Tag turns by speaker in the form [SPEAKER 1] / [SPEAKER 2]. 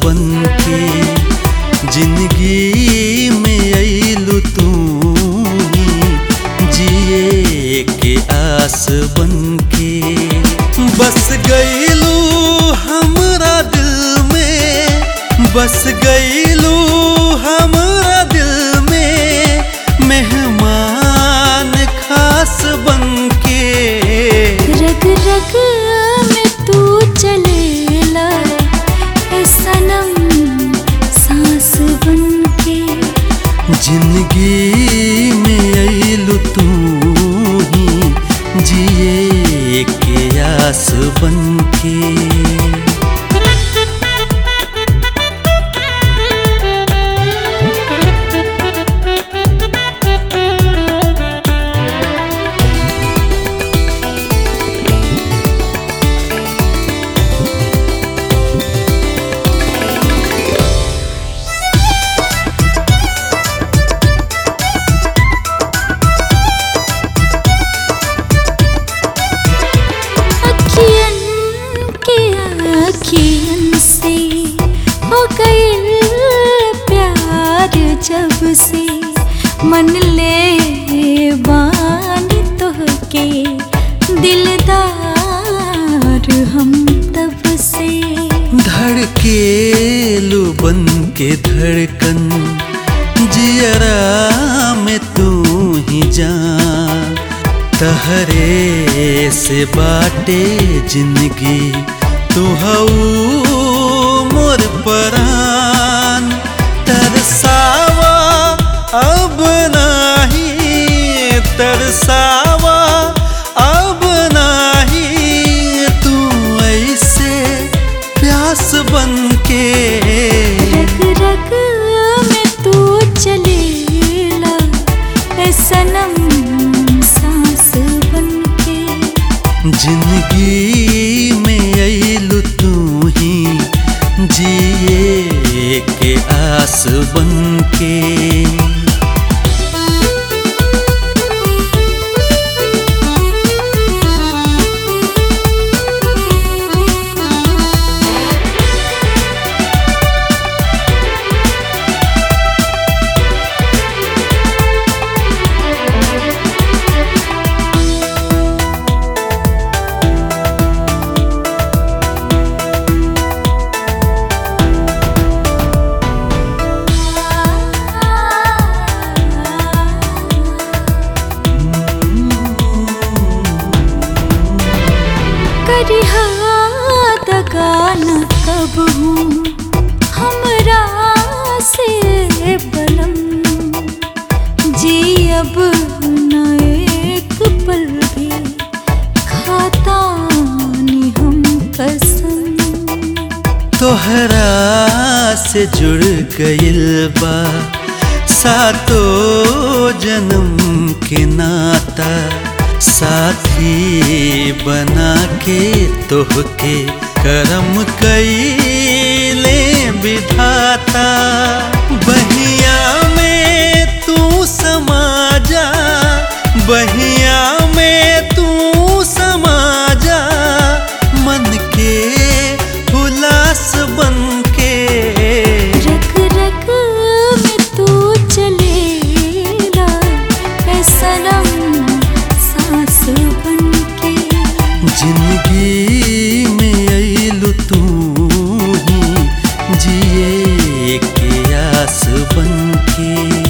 [SPEAKER 1] बनके। जिंदगी में अइलू तू ही जिए के आस बनके। बस गइलू हमरा दिल में, बस गइलू हमरा दिल में, मेहमान खास बनके।
[SPEAKER 2] रग रग में तू चलेला ए सनम सांस बनके।
[SPEAKER 1] जिंदगी में अइलू तू ही जिए के आस बनके।
[SPEAKER 2] अखियन से हो गइल प्यार जब से, मन ले बानी तोहके दिलदार हम तब से।
[SPEAKER 1] धड़केलू बन के धड़कन जियरा में तू ही जान। तहरे से बाटे जिंदगी तू हऊ मोर परान। तरसावा अब नाही, तरसावा अब नाही, तू ऐसे प्यास बनके।
[SPEAKER 2] रग रग में तू चलेला ए सनम सांस बनके।
[SPEAKER 1] जिंदगी में अइलू तू ही जिए के आस बनके।
[SPEAKER 2] दगाना कब हूँ हमरा से बलम, जी अब न एक पल भी खाता नहीं हम कसम।
[SPEAKER 1] तोहरा से जुड़ गइल बा सातो जन्म के नाता। साथी बना के तोहके करम कइले विधाता। बहिया में तू समा जा, बहिया में तू समा जा, मन के हुलास बनके।
[SPEAKER 2] रग रग में तू चलेला ए सनम सांस बनके।
[SPEAKER 1] जिंदगी में अइलू तू ही जिए के आस बनके।